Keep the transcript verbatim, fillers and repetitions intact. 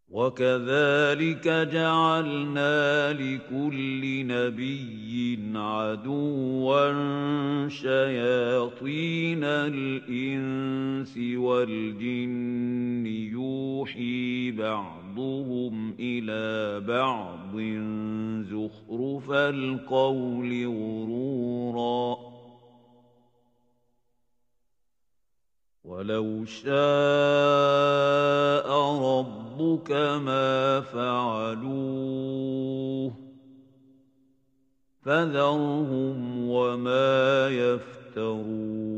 وَكَذَلِكَ جَعَلْنَا لِكُلِّ نَبِيٍّ عَدُوًّا شَيَاطِينَ الْإِنسِ وَالْجِنِّ يُوحِي بَعْضُهُمْ إِلَىٰ بَعْضٍ زُخْرُفَ الْقَوْلِ غُرُورًا ۚ وَلَوْ شَاءَ رَبُّكَ مَا فَعَلُوهُ فَذَرْهُمْ وَمَا يَفْتَرُونَ